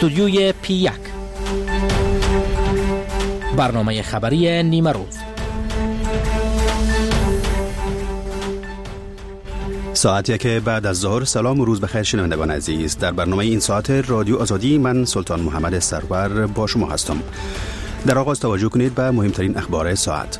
استودیوی P1 برنامه خبری نیمه روز. ساعتی که بعد از ظهر. سلام و روز بخیر شنوندگان عزیز. در برنامه این ساعت رادیو آزادی من سلطان محمد سرور با شما هستم. در آغاز توجه کنید به مهمترین اخبار ساعت.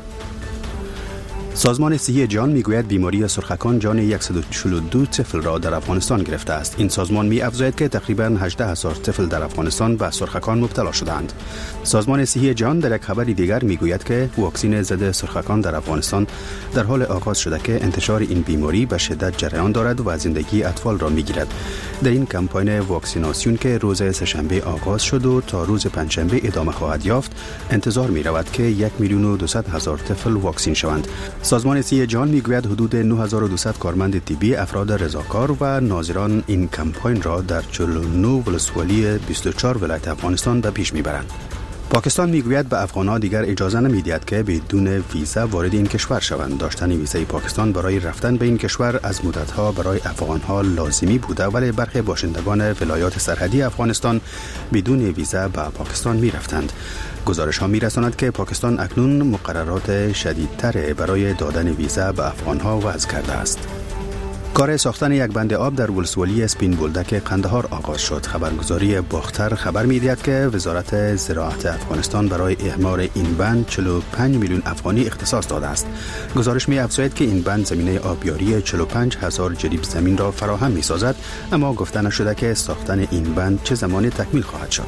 سازمان صحی جهان میگوید بیماری سرخکان جان 142 طفل را در افغانستان گرفته است. این سازمان می‌افزاید که تقریباً 18,000 طفل در افغانستان به سرخکان مبتلا شدند. سازمان صحی جهان در یک خبر دیگر میگوید که واکسن ضد سرخکان در افغانستان در حال آغاز شده که انتشار این بیماری به شدت جریان دارد و زندگی اطفال را میگیرد. در این کمپاین واکسیناسیون که روز سه‌شنبه آغاز شد و تا روز پنجشنبه ادامه خواهد یافت، انتظار می‌رود که 1,200,000 طفل واکسین شوند. سازمان صحی جهان میگوید حدود 9200 کارمند طبی، افراد رضاکار و ناظران این کمپاین را در 49 ولسوالی 24 ولایت افغانستان به پیش میبرند. پاکستان میگوید به افغان‌ها دیگر اجازه نمی‌دهد که بدون ویزا وارد این کشور شوند. داشتن ویزای پاکستان برای رفتن به این کشور از مدت‌ها برای افغان‌ها لازمی بوده، ولی برخی باشندگان ولایات سرحدی افغانستان بدون ویزا به پاکستان می‌رفتند. گزارش‌ها می‌رساند که پاکستان اکنون مقررات شدیدتر برای دادن ویزا به افغان‌ها وضع کرده است. کار ساختن یک بند آب در ولسوالی سپین بولدک قندهار آغاز شد. خبرگزاری باختر خبر می‌دهد که وزارت زراعت افغانستان برای اعمار این بند 45 میلیون افغانی اختصاص داده است. گزارش می‌افزاید که این بند زمینه آبیاری 45,000 جریب زمین را فراهم می‌سازد، اما گفته نشده که ساختن این بند چه زمانی تکمیل خواهد شد.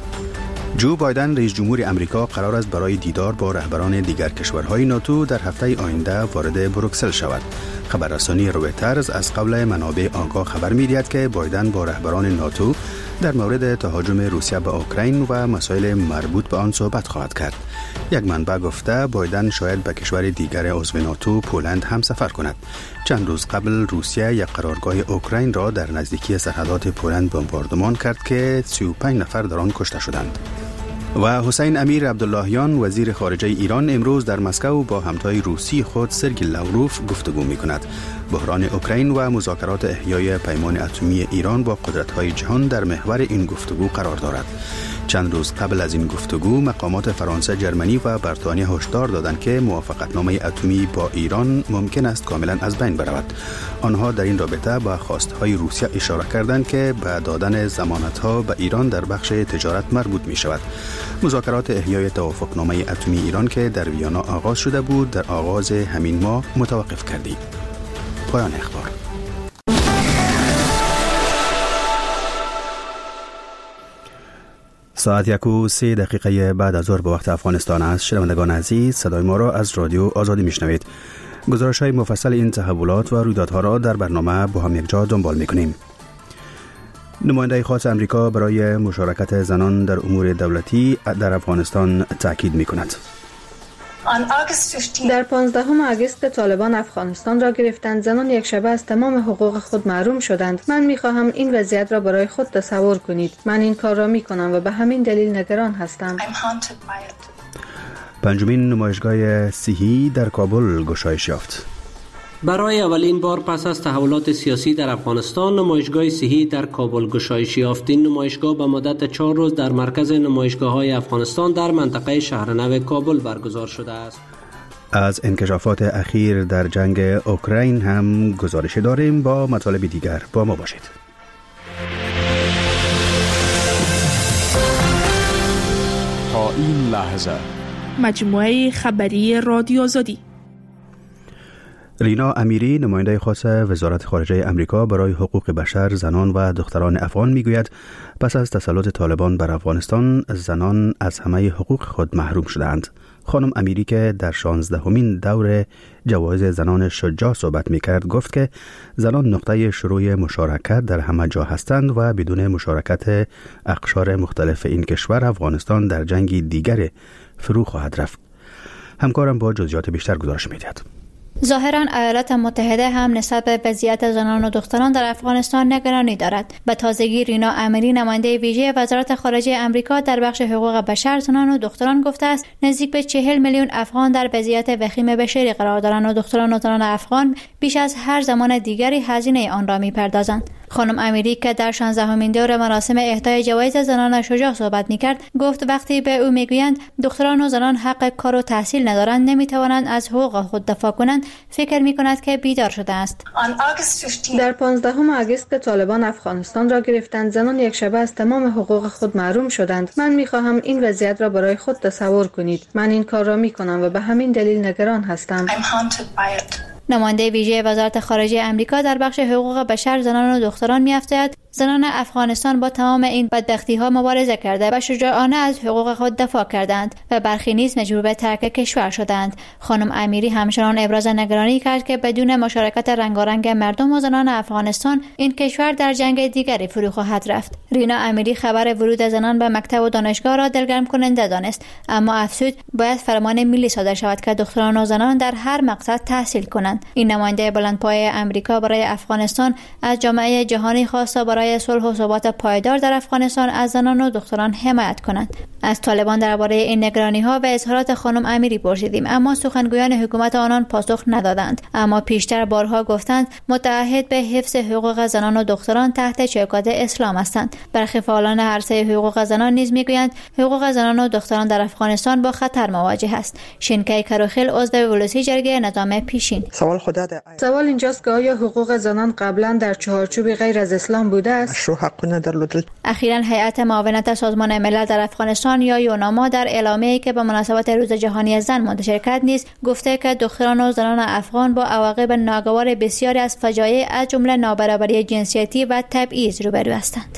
جو بایدن رئیس جمهور امریکا قرار است برای دیدار با رهبران دیگر کشورهای ناتو در هفته آینده وارد بروکسل شود. خبررسانی رویترز از قبل منابع آگاه خبر می‌دهد که بایدن با رهبران ناتو در مورد تهاجم روسیه به اوکراین و مسائل مربوط به آن صحبت خواهد کرد. یک منبع گفته بایدن شاید به کشور دیگر عضو ناتو پولند هم سفر کند. چند روز قبل روسیه یک قرارگاه اوکراین را در نزدیکی سرحدات پولند بمباردمان کرد که 35 نفر در آن کشته شدند. و حسین امیر عبداللهیان وزیر خارجه ایران امروز در مسکو با همتای روسی خود سرگئی لاوروف گفتگو می‌کند. بحران اوکراین و مذاکرات احیای پیمان اتمی ایران با قدرت‌های جهان در محور این گفتگو قرار دارد. چند روز قبل از این گفتگو مقامات فرانسه، جرمنی و بریتانیا هشدار دادند که موافقتنامه اتمی با ایران ممکن است کاملا از بین برود. آنها در این رابطه به خواست‌های روسیه اشاره کردند که به دادن ضمانت‌ها به ایران در بخش تجارت مربوط می‌شود. مذاکرات احیای توافقنامه اتمی ایران که در ویانا آغاز شده بود در آغاز همین ماه متوقف کردید. پایان اخبار. ساعت 1:03 بعد از ظهر به وقت افغانستان است. شنوندگان عزیز، صدای ما را از رادیو آزادی میشنوید. گزارش‌های مفصل این تحولات و رویدادها را در برنامه با هم یک جا دنبال می‌کنیم. نماینده خاص امریکا برای مشارکت زنان در امور دولتی در افغانستان تاکید می‌کند. در 15 آگوست طالبان افغانستان را گرفتند. زنان یک شبه از تمام حقوق خود محروم شدند. من می‌خواهم این وضعیت را برای خود تصور کنید. من این کار را می‌کنم و به همین دلیل نگران هستم. پنجمین نمایشگاه صحی در کابل گشایش یافت. برای اولین بار پس از تحولات سیاسی در افغانستان، نمایشگاه صحی در کابل گشایش یافت. این نمایشگاه به مدت 4 روز در مرکز نمایشگاه‌های افغانستان در منطقه شهرنو کابل برگزار شده است. از انکشافات اخیر در جنگ اوکراین هم گزارش داریم. با مطالب دیگر با ما باشید. تا این لحظه مجموعه خبری رادیو آزادی. رینا امیری نماینده خاص وزارت خارجه امریکا برای حقوق بشر، زنان و دختران افغان میگوید پس از تسلط طالبان بر افغانستان زنان از همه حقوق خود محروم شدند. خانم امیری که در 16مین دور جوایز زنان شجاع صحبت میکرد گفت که زنان نقطه شروع مشارکت در همه جا هستند و بدون مشارکت اقشار مختلف این کشور افغانستان در جنگی دیگر فرو خواهد رفت. همکارم با جزئیات بیشتر گزارش میدهد. ظاهراً ایالات متحده هم نسبت به وضعیت زنان و دختران در افغانستان نگرانی دارد. به تازگی رینا امیری نماینده ویژه وزارت خارجه امریکا در بخش حقوق بشر، زنان و دختران گفته است نزدیک به 40 میلیون افغان در وضعیت وخیم بشری قرار دارند و دختران و زنان افغان بیش از هر زمان دیگری هزینه آن را می‌پردازند. خانم امیری که در 16مین دور مراسم اهدای جوایز زنان شجاع صحبت می‌کرد، گفت وقتی به او میگویند دختران و زنان حق کار و تحصیل ندارند، نمی‌توانند از حقوق خود دفاع کنند، فکر می‌کند که بیدار شده است. در 15 آگوست که طالبان افغانستان را گرفتند، زنان یک شبه از تمام حقوق خود محروم شدند. من می‌خواهم این وضعیت را برای خود تصور کنید. من این کار را می‌کنم و به همین دلیل نگران هستم. نماینده ویژه وزارت خارجه آمریکا در بخش حقوق بشر، زنان و دختران می‌افزاید زنان افغانستان با تمام این بدبختی‌ها مبارزه کرده و شجاعانه از حقوق خود دفاع کردند و برخی نیز مجبور به ترک کشور شدند. خانم امیری همچنان ابراز نگرانی کرد که بدون مشارکت رنگارنگ مردم و زنان افغانستان این کشور در جنگ دیگری فرو خواهد رفت. رینا امیری خبر ورود زنان به مکتب و دانشگاه را دلگرم کننده دانست، اما افزود باید فرمان ملی صادر شود که دختران و زنان در هر مقصد تحصیل کنند. این نماینده بلندپایه آمریکا برای افغانستان از جامعه جهانی خواسته برای صلح و ثبات پایدار در افغانستان از زنان و دختران حمایت کنند. از طالبان درباره این نگرانی‌ها و اظهارات خانم امیری پرسیدیم، اما سخنگویان حکومت آنان پاسخ ندادند. اما پیشتر بارها گفتند متعهد به حفظ حقوق زنان و دختران تحت چوکات اسلام هستند. برخی فعالان عرصه حقوق زنان نیز میگویند حقوق زنان و دختران در افغانستان با خطر مواجه است. شینکی کروخیل، عضو ولوسی جرگه نظام پیشین: سوال اینجاست که آیا حقوق زنان قبلا در چارچوب غیر از اسلام بوده است؟ اخیراً هیئت معاونت سازمان ملل در افغانستان یا یوناما در اعلامیه‌ای که به مناسبت روز جهانی زن منتشر کرد نیز گفته که دختران و زنان افغان با عواقب ناگوار بسیاری از فجایع از جمله نابرابری جنسیتی و تبعیض روبرو هستند.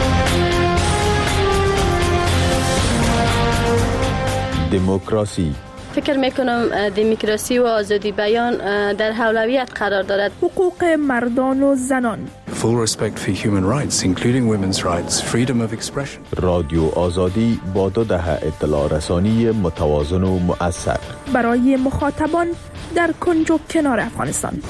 دموکراسی. فکر میکنم دموکراسی و آزادی بیان در اولویت قرار دارد. حقوق مردان و زنان. Full respect for human rights, including women's rights, freedom of expression. رادیو آزادی با 2 دهه اطلاع رسانی متوازن و مؤثر برای مخاطبان در کنج و کنار افغانستان.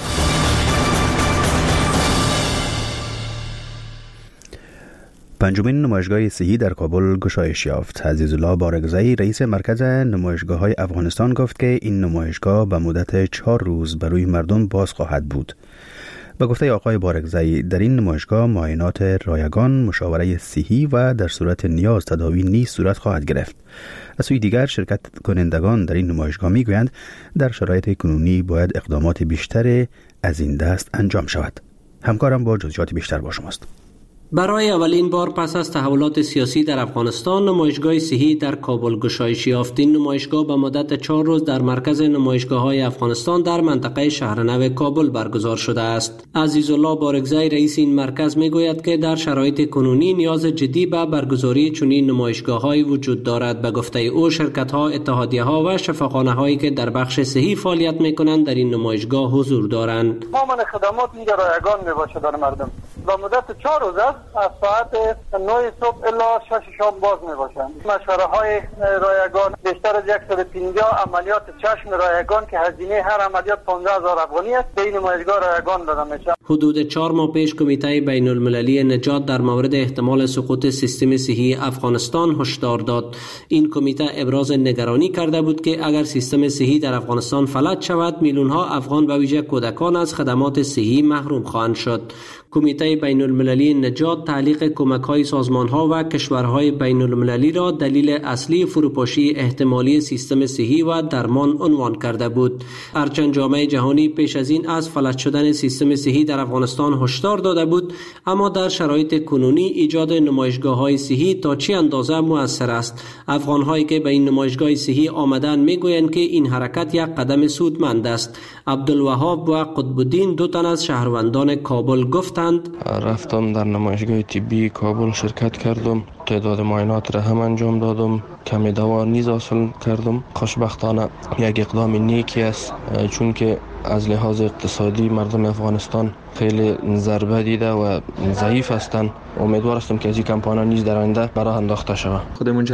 پنجمین نمایشگاه صحی در کابل گشایش یافت. عزیزالله بارگزایی، رئیس مرکز نمایشگاه‌های افغانستان، گفت که این نمایشگاه به مدت 4 روز برای مردم باز خواهد بود. به گفته آقای بارگزایی، در این نمایشگاه معاینات رایگان، مشاوره صحی و در صورت نیاز تداوی نیز صورت خواهد گرفت. از سوی دیگر شرکت کنندگان در این نمایشگاه میگویند در شرایط کنونی باید اقدامات بیشتر از این دست انجام شود. همکارم با جزئیات بیشتر با شماست. برای اولین بار پس از تحولات سیاسی در افغانستان، نمایشگاه صحی در کابل گشایش یافت. این نمایشگاه به مدت 4 روز در مرکز نمایشگاه‌های افغانستان در منطقه شهرنو کابل برگزار شده است. عزیزالله بارگزایی، رئیس این مرکز، میگوید که در شرایط کنونی نیاز جدی به برگزاری چنین نمایشگاه‌هایی وجود دارد. به گفته او، شرکت‌ها، اتحادیه‌ها و شفاخانه‌هایی که در بخش صحی فعالیت می‌کنند در این نمایشگاه حضور دارند. تمام خدمات اینجا رایگان میباشه در مردم. به مدت 4 روز از ساعت 9 صبح الی 6 شام باز می باشند. مشوره های رایگان بیشتر از 150 عملیات چشم رایگان که هزینه هر عملیات 15000 افغانی است به این نمایشگاه رایگان داده میشه. حدود 4 ماه پیش کمیته بین المللی نجات در مورد احتمال سقوط سیستم صحی افغانستان هشدار داد. این کمیته ابراز نگرانی کرده بود که اگر سیستم صحی در افغانستان فلج شود، میلیون ها افغان به ویژه کودکان از خدمات صحی محروم خواهند شد. کمیته بین المللی نجات تعلیق کمک‌های سازمان‌ها و کشورهای بین المللی را دلیل اصلی فروپاشی احتمالی سیستم صحی و درمان عنوان کرده بود. هرچند جامعه جهانی پیش از این از فلج شدن سیستم صحی در افغانستان هشدار داده بود، اما در شرایط کنونی ایجاد نمایشگاه‌های صحی تا چه اندازه مؤثر است؟ افغان‌هایی که به این نمایشگاه صحی آمدند میگویند که این حرکت یک قدم سودمند است. عبدالوهاب و قطب‌الدین، 2 تن از شهروندان کابل، گفتند رفتم در نمایشگاه طبی کابل شرکت کردم، تعداد معاینات را هم انجام دادم، کمی دوا نیز حاصل کردم. خوشبختانه یک اقدام نیکی است، چون که از لحاظ اقتصادی مردم افغانستان خیلی ضربه دیده و ضعیف هستند. امیدوار هستم که از این کمپانا نیز در آینده برای انداخته شود. خودم اونجا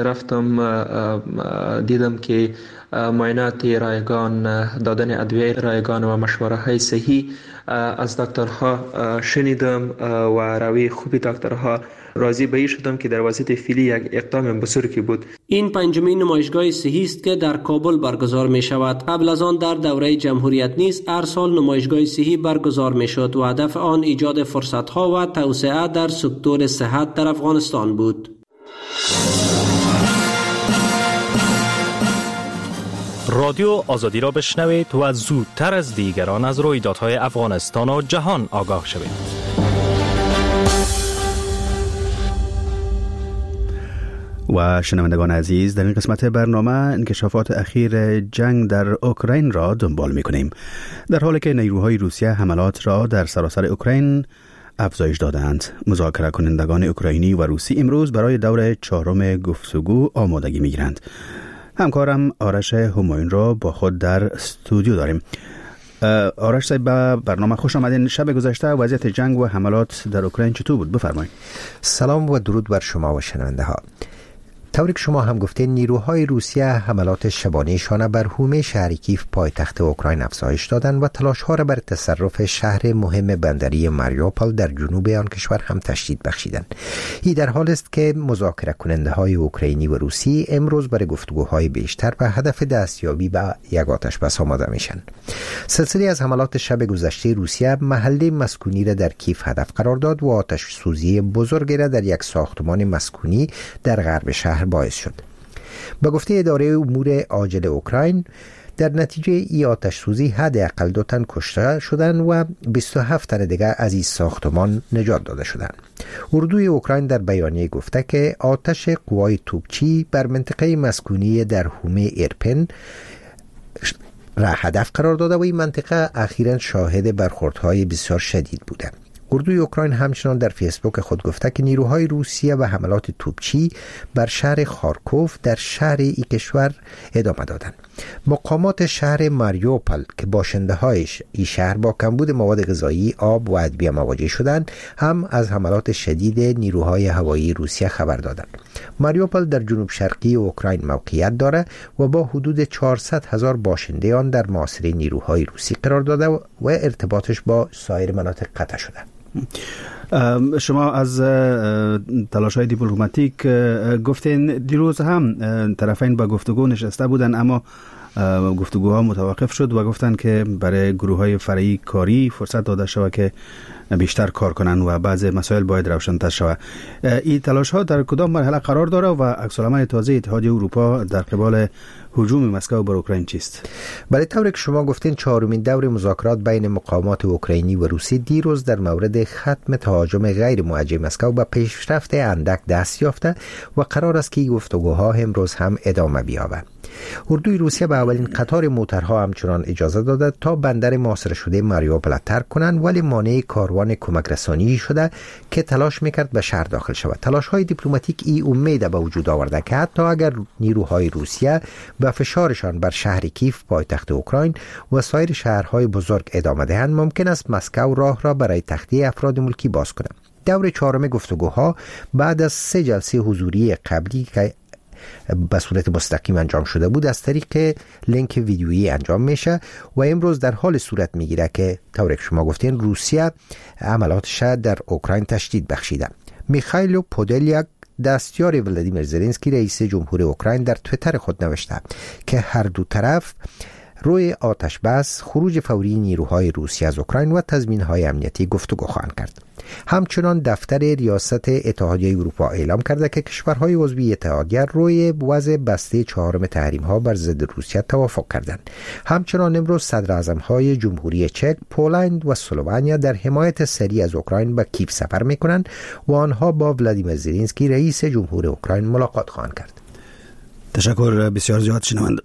رفتم، دیدم که معاینات رایگان، دادن ادویه رایگان و مشوره های صحی از دکترها شنیدم و روی خوبی دکترها راضی به این شدم که در وضعیت فعلی یک اقدام بزرگی بود. این 5مین نمایشگاه صحی است که در کابل برگزار می شود. قبل از آن در دوره جمهوریت نیز نیز هر سال نمایشگاه صحی برگزار میشد و هدف آن ایجاد فرصت‌ها و توسعه در سکتور صحت در افغانستان بود. رادیو آزادی را بشنوید و زودتر از دیگران از رویدادهای افغانستان و جهان آگاه شوید. و شنوندگان عزیز، در این قسمت برنامه انکشافات اخیر جنگ در اوکراین را دنبال می‌کنیم. در حالی که نیروهای روسیه حملات را در سراسر اوکراین افزایش دادند، مذاکره کنندگان اوکراینی و روسی امروز برای دور چهارم گفتگو آمادگی می‌گیرند. همکارم آرش همایون را با خود در استودیو داریم. آرش صاحب، به برنامه خوش آمدین. شب گذشته وضعیت جنگ و حملات در اوکراین چطور بود؟ بفرمایید. سلام و درود بر شما و شنونده ها. طوری که شما هم گفتین، نیروهای روسیه حملات شبانه‌شان بر حومه شهر کیف پایتخت اوکراین افزایش دادند و تلاش‌ها را بر تصرف شهر مهم بندری ماریوپول در جنوب آن کشور هم تشدید بخشیدند. این در حال است که مذاکره کننده‌های اوکراینی و روسی امروز برای گفتگوهای بیشتر به هدف دستیابی به یک آتش‌بس آماده میشن. سلسله از حملات شب گذشته روسیه محله مسکونی را در کیف هدف قرار داد و آتش سوزی بزرگی را در یک ساختمان مسکونی در غرب شهر باعث شد. به گفته اداره امور عاجل اوکراین، در نتیجه ای آتش سوزی حداقل 2 تن کشته شدند و 27 تن دیگر از این ساختمان نجات داده شدند. اردوی اوکراین در بیانیه گفته که آتش قوای توپچی بر منطقه مسکونی در حومه ایرپن را هدف قرار داده و این منطقه اخیراً شاهد برخوردهای بسیار شدید بوده. اردوی اوکراین همچنان در فیسبوک خود گفته که نیروهای روسیه و حملات توپچی بر شهر خارکوف در شهر این کشور ادامه دادند. مقامات شهر ماریوپول که باشنده هایش این شهر با کمبود مواد غذایی، آب و ادویه مواجه شدند، هم از حملات شدید نیروهای هوایی روسیه خبر دادند. ماریوپول در جنوب شرقی اوکراین موقعیت دارد و با حدود 400,000 باشنده آن در محاصره نیروهای روسی قرار داده و ارتباطش با سایر مناطق قطع شده. شما از تلاش‌های دیپلماتیک گفتین. دیروز هم طرفین با گفتگو نشسته بودن، اما گفتگوها متوقف شد و گفتن که برای گروه‌های فرعی کاری فرصت داده شود که بیشتر کار کنن و بعضی مسائل باید روشن‌تر شود. این تلاش‌ها در کدام مرحله قرار داره و عکس‌العمل تازه اتحادیه اروپا در قبال هجوم مسکو بر اوکراین چیست؟ برای طوری که شما گفتین، 4مین دور مذاکرات بین مقامات اوکراینی و روسی دیروز در مورد ختم تهاجم غیر موجه مسکو به پیشرفت اندک دست یافته و قرار است که گفتگوها امروز هم ادامه بیابد. اردوی روسیه به اولین قطار موترها همچنان اجازه داده تا بندر محاصره شده ماریوپول ترک کنند، ولی مانع کاروان کمک رسانی شده که تلاش میکرد به شهر داخل شود. تلاش‌های دیپلماتیک این امید به وجود آورده که حتی اگر نیروهای روسیه به فشارشان بر شهر کیف پایتخت اوکراین و سایر شهرهای بزرگ ادامه دهند، ممکن است مسکو راه را برای تخلیه افراد ملکی باز کند. دور 4 گفتگوها بعد از 3 جلسه حضوری قبلی که به صورت مستقیم انجام شده بود از طریق لینک ویدیویی انجام میشه و امروز در حال صورت میگیره که طوری که شما گفتین روسیه عملاتش در اوکراین تشدید بخشیده. میخائیل پودلیاک، دستیار ولادیمیر زلنسکی رئیس جمهور اوکراین، در توییتر خود نوشته که هر دو طرف روی آتش بس، خروج فوری نیروهای روسی از اوکراین و تضمین‌های امنیتی گفتگو خواهند کرد. همچنان دفتر ریاست اتحادیه اروپا اعلام کرده که کشورهای عضو اتحادیه روی وضع بسته 4 تحریم‌ها بر ضد روسیه توافق کردند. همچنان امروز صدراعظم‌های جمهوری چک، پولند و اسلوونیا در حمایت سریع از اوکراین به کیف سفر می‌کنند و آنها با ولادیمیر زلنسکی رئیس جمهور اوکراین ملاقات خواهند کرد. تشکر بسیار زیاد.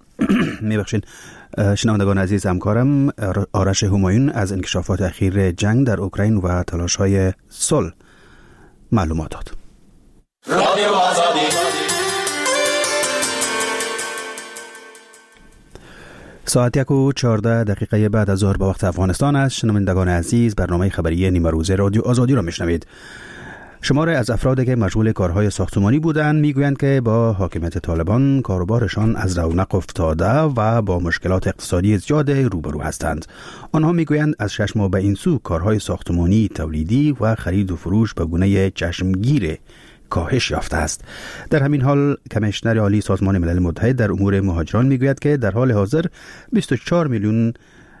شنوندگان عزیز، همکارم آرش همایون از انکشافات اخیر جنگ در اوکراین و تلاش‌های صلح معلومات داد. رادیو آزادی. ساعت 1:14 بعد از ظهر به وقت افغانستان است. شنوندگان عزیز، برنامه خبری نیمه روزه رادیو آزادی را میشنوید. شماره از افرادی که مشغول کارهای ساختمانی بودند میگویند که با حاکمیت طالبان کاروبارشان از رونق افتاده و با مشکلات اقتصادی زیاد روبرو هستند. آنها میگویند از 6 ماه به این سو کارهای ساختمانی، تولیدی و خرید و فروش به گونه چشمگیر کاهش یافته است. در همین حال کمیشنر عالی سازمان ملل متحد در امور مهاجران میگوید که در حال حاضر 24 میلیون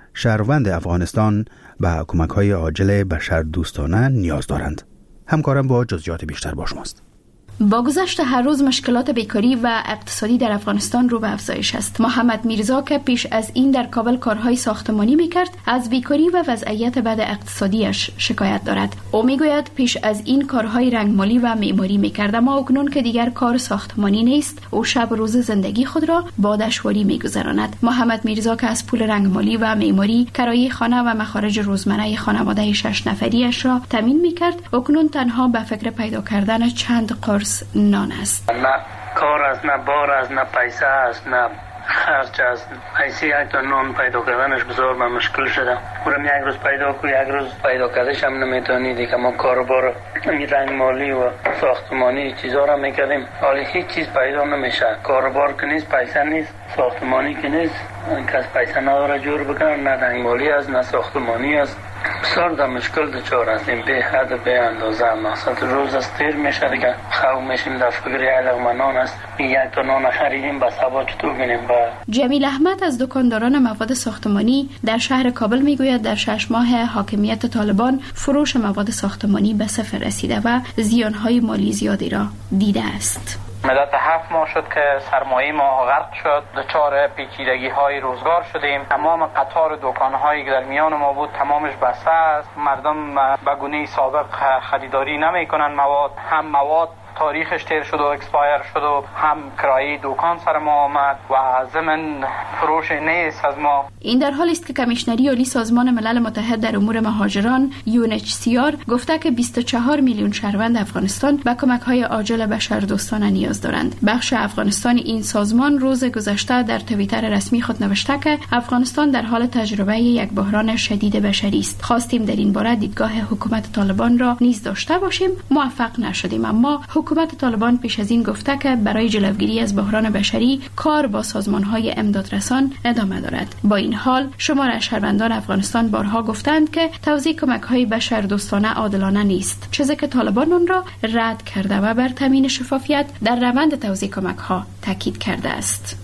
شهروند افغانستان به کمک‌های عاجل بشردوستانه نیاز دارند. همکارم با جزئیات بیشتر با شماست. با گذشت هر روز مشکلات بیکاری و اقتصادی در افغانستان رو به افزایش است. محمد میرزا که پیش از این در کابل کارهای ساختمانی میکرد، از بیکاری و وضعیت بد اقتصادیش شکایت دارد. او میگوید پیش از این کارهای رنگمالی و معماری میکرد، اما اکنون که دیگر کار ساختمانی نیست، او شب روز زندگی خود را با دشواری میگذراند. محمد میرزا که از پول رنگمالی و معماری کرایه خانه و مخارج روزمره خانواده 6 نفریش را تامین میکرد، اکنون تنها به فکر پیدا کردن چند قرص نان است. نه کار است، نه بار است، نه پیسه است، نه خرج است. پیسه یک تا نان پیدا کردنش بسیار به مشکل شده. برم یک روز پیدا کو، یک روز پیدا کردش هم نمیتونی. دیگه ما کاروبار رنگ مالی و ساختمانی چیزا را میکردیم، حالا هیچ چیز پیدا نمیشه. کاروبار که نیست، پیسه نیست، ساختمانی که نیست، کس پیسه نداره جور بکنه، نه رنگ مالی است نه ساختمانی است. بسیار در مشکل دچار هستیم، به حد به اندازه. مقصد روز از تیر میشه دیگه، خواب میشیم در فکر یک لقمه نان است، یک تا نان خریدیم به سبا چطور بینیم. جمیل احمد از دکانداران مواد ساختمانی در شهر کابل میگوید در 6 ماه حاکمیت طالبان فروش مواد ساختمانی به صفر رسیده و زیانهای مالی زیادی را دیده است. مدت 7 ماه شد که سرمایه ما غرق شد، دچار پیچیدگی های روزگار شدیم. تمام قطار دکان هایی که در میان ما بود تمامش بسته است. مردم به گونه سابق خریداری نمی کنند مواد، هم مواد تاریخش تیر شد و اکسپایر شد و هم کرایه دکان سر ما آمد و ضمن فروش نیست از ما. این در حالی است که کمیشنری عالی سازمان ملل متحد در امور مهاجران UNHCR گفته که 24 میلیون شهروند افغانستان به کمک‌های عاجل بشردوستانه نیاز دارند. بخش افغانستان این سازمان روز گذشته در توییتر رسمی خود نوشته که افغانستان در حال تجربه یک بحران شدید بشری است. خواستیم در این باره دیدگاه حکومت طالبان را نیز داشته باشیم، موفق نشدیم، اما حکومت طالبان پیش از این گفته که برای جلوگیری از بحران بشری کار با سازمان‌های امدادرسان ادامه دارد. با این حال شمار از شهروندان افغانستان بارها گفتند که توزیع کمک‌های بشردوستانه عادلانه نیست، چیزی که طالبان آن را رد کرده و بر تامین شفافیت در روند توزیع کمک‌ها تاکید کرده است.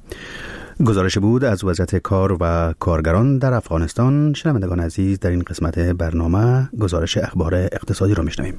گزارش بود از وضعیت کار و کارگران در افغانستان. شنوندگان عزیز، در این قسمت برنامه گزارش اخبار اقتصادی را میشنویم.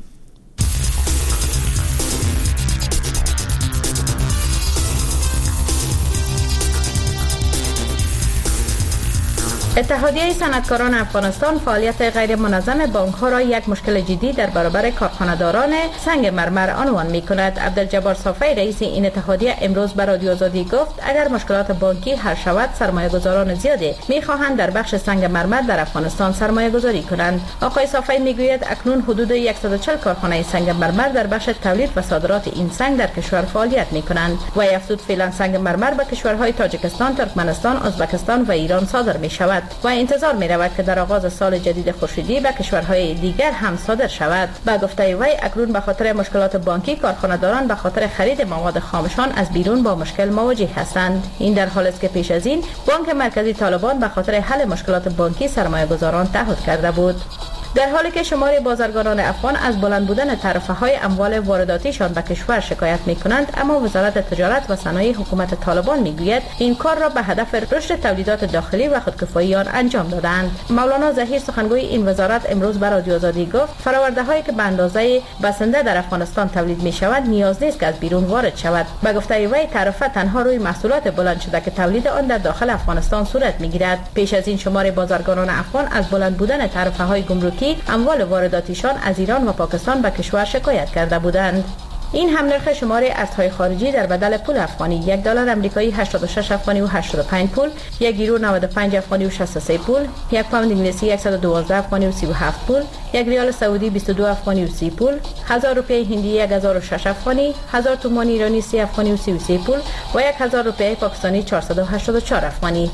اتحادیه صنعتکاران افغانستان فعالیت غیر منظم بانک‌ها را یک مشکل جدی در برابر کارخانه‌داران سنگ مرمر عنوان می‌کند. عبدالجبار صافی رئیس این اتحادیه امروز به رادیو آزادی گفت اگر مشکلات بانکی حل شود سرمایه‌گذاران زیادی می‌خواهند در بخش سنگ مرمر در افغانستان سرمایه‌گذاری کنند. آقای صافی می‌گوید اکنون حدود 140 کارخانه سنگ مرمر در بخش تولید و صادرات این سنگ در کشور فعالیت می‌کنند و افزود فعلا سنگ مرمر به کشورهای تاجیکستان، ترکمنستان، ازبکستان و ایران صادر می‌شود و انتظار می رود که در آغاز سال جدید خورشیدی به کشورهای دیگر هم صادر شود. با گفته وی اکنون به خاطر مشکلات بانکی کارخانه‌داران به خاطر خرید مواد خامشان از بیرون با مشکل مواجه هستند. این در حالی است که پیش از این بانک مرکزی طالبان به خاطر حل مشکلات بانکی سرمایه‌گذاران تعهد کرده بود. در حالی که شمار بازرگانان افغان از بلند بودن تعرفه‌های اموال وارداتیشان به کشور شکایت می‌کنند، اما وزارت تجارت و صنایع حکومت طالبان می‌گوید این کار را به هدف رشد تولیدات داخلی و خودکفایی آن انجام دادند. مولانا ظهیر سخنگوی این وزارت امروز به رادیو آزادی گفت فرآورده‌هایی که به اندازه بسنده در افغانستان تولید می‌شود نیاز نیست که از بیرون وارد شود. به گفته وی تعرفه تنها روی محصولات بلند شده که تولید آن در داخل افغانستان صورت می‌گیرد. پیش از این شمار بازرگانان افغان از بلند بودن تعرفه‌های گمرکی اموال وارداتیشان از ایران و پاکستان به کشور شکایت کرده بودند. این هم نرخ شمار ارزهای خارجی در بدل پول افغانی: $1 آمریکایی 86 افغانی و 85 پول، 1 یورو 95 افغانی و 63 پول، 1 پوند انگلیسی 112 افغانی و 37 پول، 1 ریال سعودی 22 افغانی و 30 پول، 1000 روپیه هندی 1006 افغانی، 1000 تومان ایرانی 30 افغانی و 33 پول و 1000 روپیه پاکستانی 484 افغانی.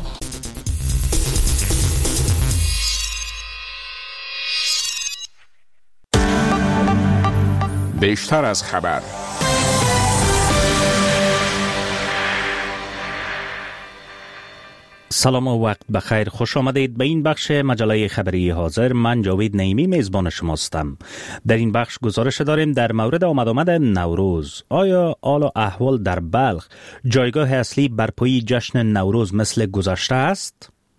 بیشتر از خبر. سلام و وقت بخیر، خوش آمدید به این بخش مجله خبری حاضر. من جاوید نعیمی میزبان شماستم. در این بخش گزارش داریم در مورد آمد نوروز. آیا حال و احوال در بلخ جایگاه اصلی برپایی جشن نوروز مثل گذشته است؟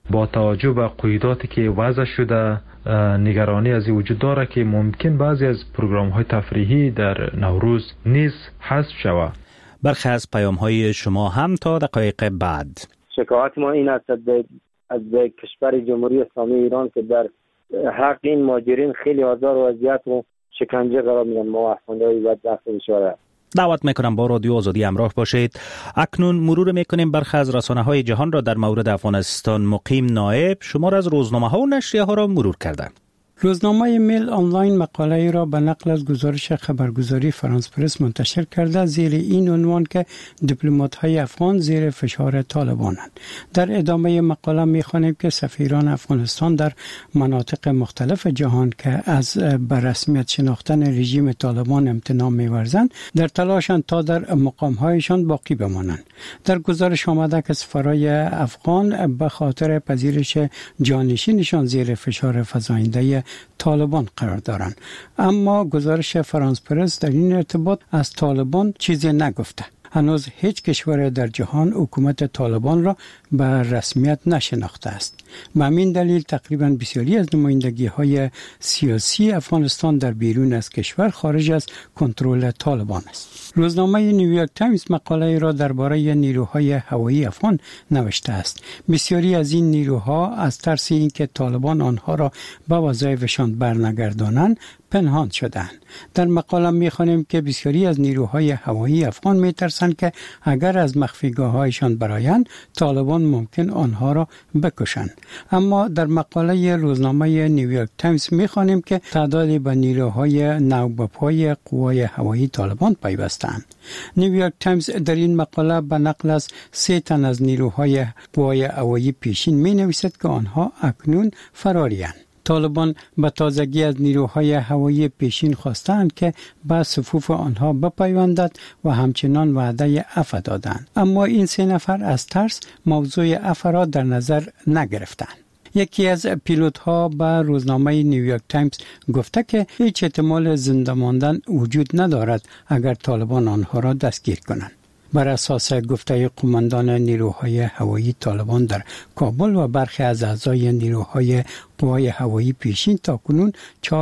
با توجه به قیوداتی که وضع شده نگرانی از وجود داره که ممکن بعضی از پروگرام‌های تفریحی در نوروز نیز حذف شود. برخی از پیام‌های شما هم تا دقایق بعد. شکایت ما این است از کشور جمهوری اسلامی ایران که در حق این مهاجرین خیلی آزار و اذیت و شکنجه قرار میدن. ما افغان‌های بدبخت کشور دعوت میکنم با رادیو آزادی همراه باشید. اکنون مرور میکنیم برخی از رسانه‌های جهان را در مورد افغانستان. مقیم نایب شمار از روزنامه‌ها و نشریه‌ها را مرور کرده. روزنامه میل آنلاین مقاله را به نقل از گزارش خبرگزاری فرانس پرس منتشر کرده زیر این عنوان که دیپلمات‌های افغان زیر فشار طالبانند. در ادامه مقاله می‌خوانیم که سفیران افغانستان در مناطق مختلف جهان که از به رسمیت شناختن رژیم طالبان امتناع می‌ورزند در تلاشند تا در مقام‌هایشان باقی بمانند. در گزارش آمده که سفرای افغان به خاطر پذیرش جانشینشان زیر فشار فزاینده طالبان قرار دارند. اما گزارش فرانس پرس در این ارتباط از طالبان چیزی نگفته. هنوز هیچ کشور در جهان حکومت طالبان را به رسمیت نشناخته است. به همین دلیل تقریبا بسیاری از نمایندگی‌های سیاسی افغانستان در بیرون از کشور خارج از کنترل طالبان است. روزنامه نیویورک تایمز مقاله را درباره نیروهای هوایی افغان نوشته است. بسیاری از این نیروها از ترس اینکه طالبان آنها را به وظایفشان برنگردانند پنهان شدند. در مقاله می‌خوانیم که بسیاری از نیروهای هوایی افغان می‌ترسند که اگر از مخفیگاه‌هایشان برآیند طالبان ممکن آنها را بکشند. اما در مقاله روزنامه نیویورک تایمز می‌خوانیم که تعدادی به نیروهای نوبه‌پای قوای هوایی طالبان پیوستند. نیویورک تایمز در این مقاله به نقل از 3 تن از نیروهای قوای هوایی پیشین می‌نویسد که آنها اکنون فراری‌اند. طالبان به تازگی از نیروهای هوایی پیشین خواستند که به صفوف آنها بپیوندد و همچنان وعده عفو دادند. اما این 3 نفر از ترس موضوع عفو را در نظر نگرفتند. یکی از پیلوت‌ها به روزنامه نیویورک تایمز گفته که هیچ احتمال زنده ماندن وجود ندارد اگر طالبان آنها را دستگیر کنند. بر اساس گفته قماندان نیروهای هوایی طالبان در کابل و برخی از اعضای نیروهای قوای هوایی پیشین تاکنون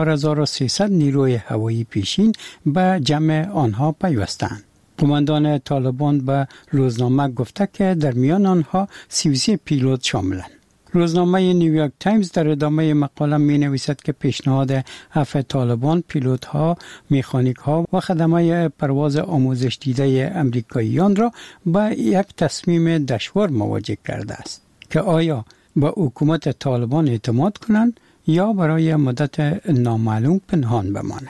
4300 نیروی هوایی پیشین به جمع آنها پیوستند. قماندان طالبان به روزنامه گفته که در میان آنها 33 پیلوت شاملند. روزنامه نیویورک تایمز در ادامه مقاله می نویسد که پیشنهاد عفو طالبان پیلوت‌ها، مکانیک‌ها و خدمای پرواز آموزش دیده امریکاییان را به یک تصمیم دشوار مواجه کرده است که آیا به حکومت طالبان اعتماد کنند یا برای مدت نامعلوم پنهان بمانند.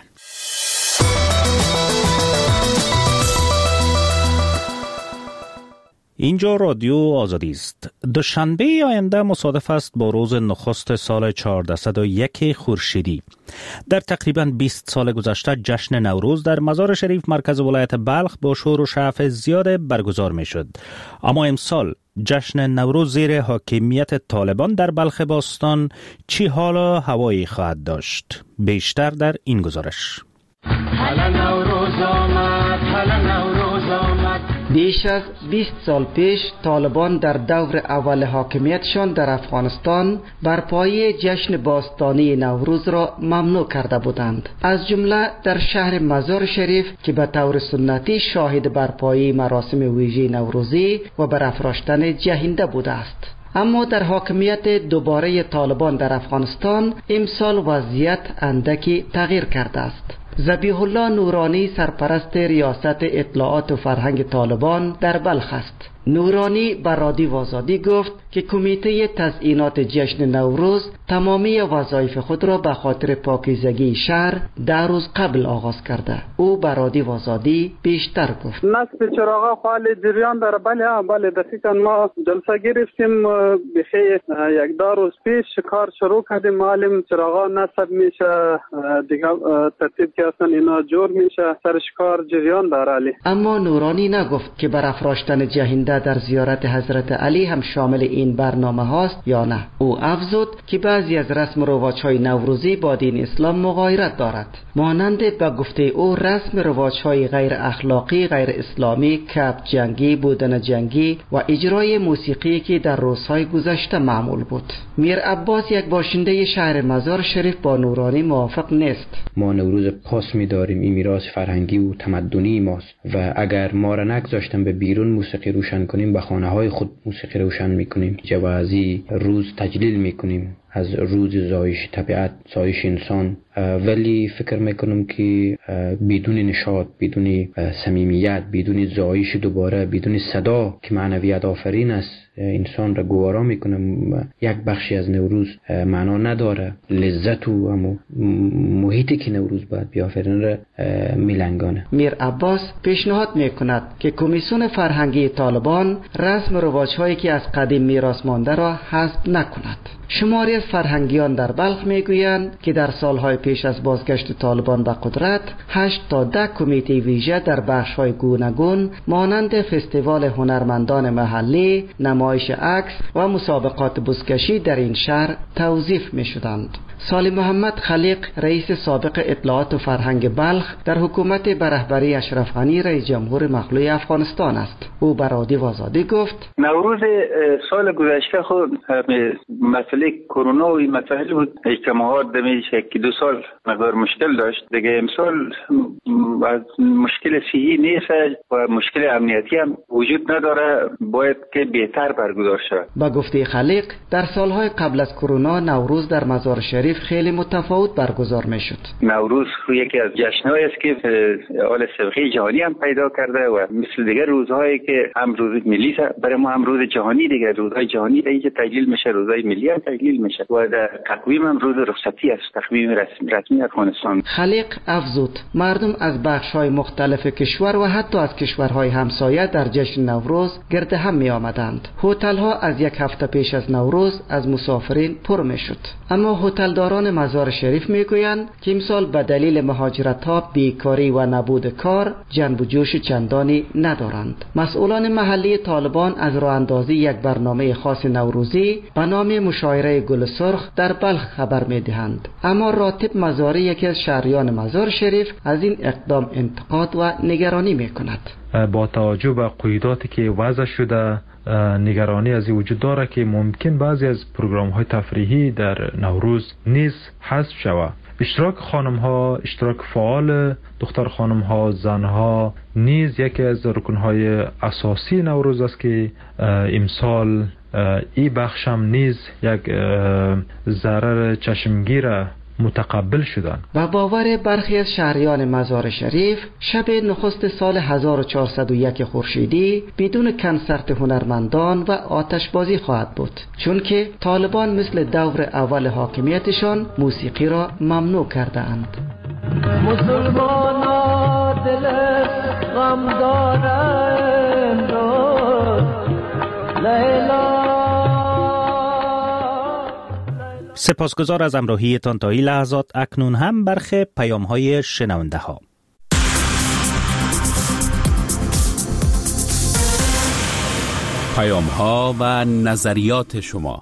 اینجا رادیو آزادی است. دوشنبه آینده مصادف است با روز نخست سال 1401 خورشیدی. در تقریباً 20 سال گذشته جشن نوروز در مزار شریف مرکز ولایت بلخ با شور و شعف زیاد برگزار می شد. اما امسال جشن نوروز زیر حاکمیت طالبان در بلخ باستان چی حال و هوایی خواهد داشت؟ بیشتر در این گزارش. بیش از 20 سال پیش طالبان در دور اول حاکمیتشان در افغانستان برپایی جشن باستانی نوروز را ممنوع کرده بودند. از جمله در شهر مزار شریف که به طور سنتی شاهد برپایی مراسم ویژه نوروزی و برافراشتن جهنده بوده است. اما در حاکمیت دوباره طالبان در افغانستان امسال وضعیت اندکی تغییر کرده است. ذبیح الله نورانی سرپرست ریاست اطلاعات و فرهنگ طالبان در بلخ است. نورانی به رادیو آزادی گفت که کمیته تزیینات جشن نوروز تمامی وظایف خود را به خاطر پاکیزگی شهر 10 روز قبل آغاز کرده. او به رادیو آزادی بیشتر گفت. نصب چراغا فعال جریان داره. بله دقیقاً ما جلسه گرفتیم بخیر 1-2 روز پیش کار شروع کردیم. معلم چراغا نصب میشه دیگه ترتیب که اصلا اینا جور میشه سرش کار جریان داره. اما نورانی نگفت که برافراشتن جهنده کرده در زیارت حضرت علی هم شامل این برنامه هاست یا نه. او افزود که بعضی از رسم و رواج‌های نوروزی با دین اسلام مغایرت دارد، مانند به گفته او رسم رواج‌های غیر اخلاقی، غیر اسلامی، کپ جنگی، بودن جنگی و اجرای موسیقی که در روزهای گذشته معمول بود. میر عباس، یک باشنده شهر مزار شریف، با نورانی موافق نیست. ما نوروز خاص می‌داریم، این میراث فرهنگی و تمدنی ماست و اگر ما را نگذاشتن به بیرون موسیقی روشن کنیم، به خانه‌های خود موسیقی روشن می‌کنیم، جوازی روز تجلیل می‌کنیم از روز زایش طبیعت، زایش انسان. ولی فکر میکنم که بدون نشاط، بدون صمیمیت، بدون زایش دوباره، بدون صدا که معنویت آفرین است انسان را گوارا میکنم، یک بخشی از نوروز معنا نداره. لذت و محیطی که نوروز باید بیافرین را میلنگانه. میر عباس پیشنهاد میکند که کمیسیون فرهنگی طالبان رسم و رواج‌هایی که از قدیم میراث مانده را حذف نکند. شماری از فرهنگیان در بلخ میگویند که در سالهای پیش از بازگشت طالبان به قدرت 8 تا 10 کمیته ویژه در بخش‌های گوناگون مانند فستیوال هنرمندان محلی، نمایش عکس و مسابقات بزکشی در این شهر توظیف می‌شدند. سالی محمد خلیق، رئیس سابق اطلاعات و فرهنگ بلخ در حکومت به رهبری اشرف غنی رئیس جمهور مخلوع افغانستان است. او به رادیو آزادی گفت: نوروز سال گذشته خود مسئله کرونا و این مسائل بود که ما دمیشه که 2 سال مقدار مشکل داشت. دیگه امسال از مشکل صحی نیست و مشکل امنیتی هم وجود نداره، باید که بهتر برگزار شود. با گفته خلیق در سالهای قبل از کرونا نوروز در مزار شریف خیلی متفاوت برگزار میشد. نوروز یکی از جشن‌هایی است که حال سابقه جهانی هم پیدا کرده و مثل دیگر روزهایی که هم روز ملی برای ما هم روز جهانی، دیگر روزهای جهانی در اینجا تجلیل میشه، روزهای ملی هم تجلیل میشه و در تقویم هم روز رخصتی است، تقویم رسمی افغانستان. خلیق افزود مردم از بخش‌های مختلف کشور و حتی از کشورهای همسایه در جشن نوروز گرد هم می آمدند. هتل‌ها از یک هفته پیش از نوروز از مسافرین پر میشد. اما هتلداران مزار شریف میگویند که امسال به دلیل مهاجرت‌ها، بیکاری و نبود کار جنب و جوش چندانی ندارند. مسئولان محلی طالبان از راه اندازی یک برنامه خاص نوروزی به نام مشاعره گل سرخ در بلخ خبر میدهند، اما راتب مزاری، یکی از شهریان مزار شریف، از این اقدام انتقاد و نگرانی میکند. با توجه به قیوداتی که وضع شده، نگرانی از این وجود داره که ممکن بعضی از پروگرام های تفریحی در نوروز نیز حذف شود. اشتراک خانم ها، اشتراک فعال دختر خانم ها، زن ها نیز یکی از رکن های اساسی نوروز است که امسال این بخش هم نیز یک ضرر چشمگیر متقبل شدند. و باور برخی از شهریان مزار شریف، شب نخست سال 1401 خورشیدی بدون کنسرت هنرمندان و آتشبازی خواهد بود، چون که طالبان مثل دور اول حاکمیتشان موسیقی را ممنوع کرده اند. مسلمانا دل غم دارند لیلا. سپاسگزار از همراهیتان تا این لحظات. اکنون هم برخی پیام‌های شنونده ها. پیام‌ها و نظریات شما.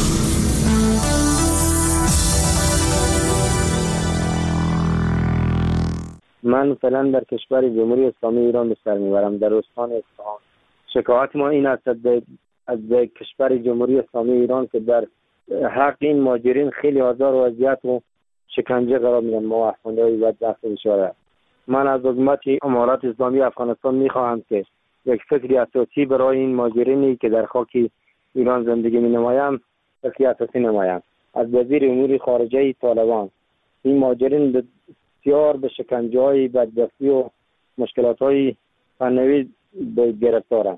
من فعلا در کشور جمهوری اسلامی ایران به سر میبرم، در استان اصفهان. شکایت ما این است از کشور جمهوری اسلامی ایران که در حق این مهاجرین خیلی آزار و اذیت و شکنجه قرار میدن. ما افغان‌های بدبخت بیچاره. من از حکومت امارات اسلامی افغانستان میخواهم که یک فکری اساسی برای این مهاجرینی که در خاک ایران زندگی می‌نمایند فکری اساسی نمایند. از وزیر امور خارجه طالبان این مهاجرین بسیار به شکنجه‌های بدبختی و مشکلات‌های فنی گرفتارند.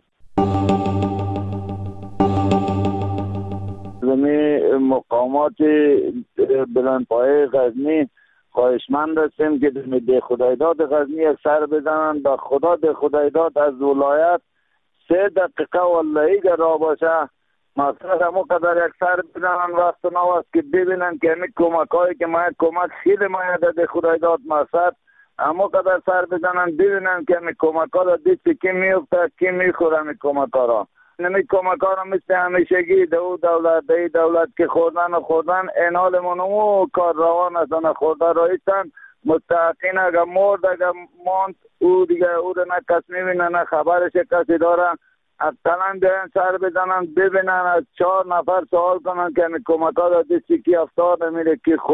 مقامات بلندپایه غزنی خواهشمند هستیم که ده خدایداد غزنی یک سر بزنن. به خدا ده خدایداد از ولایت 3 دقیقه والله اگر را باشه مقصد همو قدر یک سر بزنن وقت نواست که ببینن که همین کمک هایی که ما کمک خیلی ما ده خدایداد مقصد اما قدر سر بزنن ببینن که می کمک ها را دیست کی میفته کی میخوره می کمک ها را. نمی کمک ها را مثل همیشگی دو دولت دی دولت که خوردن این حال منو کار روان هستن خورده رایستن مستحقین اگر مرد اگر ماند او دیگه او را نه کس میبینه نه خبرش کسی داره. اصلا بیان سر بزنن ببینن از 4 نفر سوال کنن که می کمک ها را دیستی کی افتاده میره کی